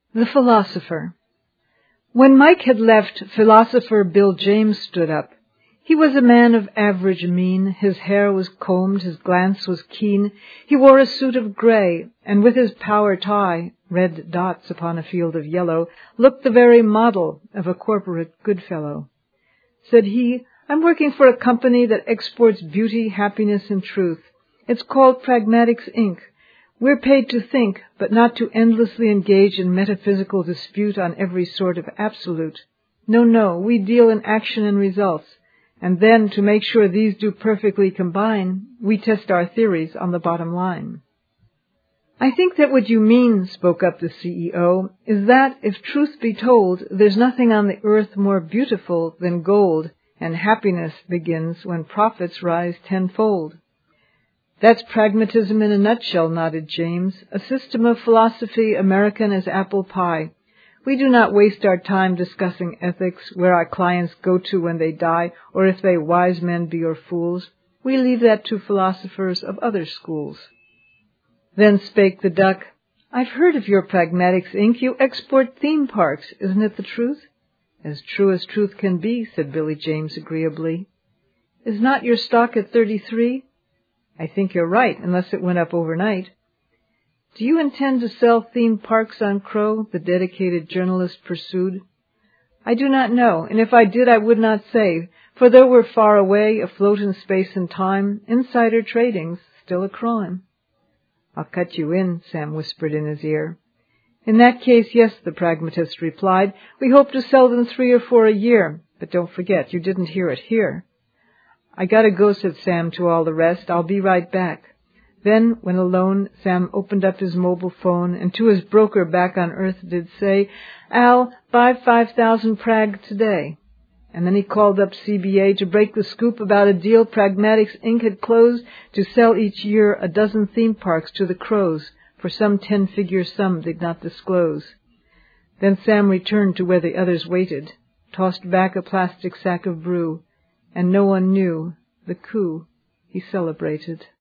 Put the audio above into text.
The Philosopher. When Mike had left, philosopher Bill James stood up. He was a man of average mien. His hair was combed, his glance was keen. He wore a suit of gray, and with his power tie, red dots upon a field of yellow, looked the very model of a corporate good fellow. Said he, "I'm working for a company that exports beauty, happiness, and truth. It's called Pragmatics, Inc. We're paid to think, but not to endlessly engage in metaphysical dispute on every sort of absolute. No, we deal in action and results, and then, to make sure these do perfectly combine, we test our theories on the bottom line." "I think that what you mean," spoke up the CEO, "is that, if truth be told, there's nothing on the earth more beautiful than gold, and happiness begins when profits rise tenfold." "That's pragmatism in a nutshell," nodded James, "a system of philosophy American as apple pie. We do not waste our time discussing ethics, where our clients go to when they die, or if they wise men be or fools. We leave that to philosophers of other schools." Then spake the duck, "I've heard of your Pragmatics, Inc. You export theme parks. Isn't it the truth?" "As true as truth can be," said Billy James agreeably. "Is not your stock at 33? "I think you're right, unless it went up overnight." "Do you intend to sell theme parks on Crow?" the dedicated journalist pursued. "I do not know, and if I did I would not say, for though we're far away, afloat in space and time, insider trading's still a crime." "I'll cut you in," Sam whispered in his ear. "In that case, yes," the pragmatist replied. "We hope to sell them 3 or 4 a year, but don't forget, you didn't hear it here." "I gotta go," said Sam to all the rest. "I'll be right back." Then, when alone, Sam opened up his mobile phone and to his broker back on Earth did say, "Al, buy 5,000 Prag today." And then he called up CBA to break the scoop about a deal Pragmatics, Inc. had closed to sell each year a dozen theme parks to the Crows for some 10-figure sum they'd not disclose. Then Sam returned to where the others waited, tossed back a plastic sack of brew, and no one knew the coup he celebrated.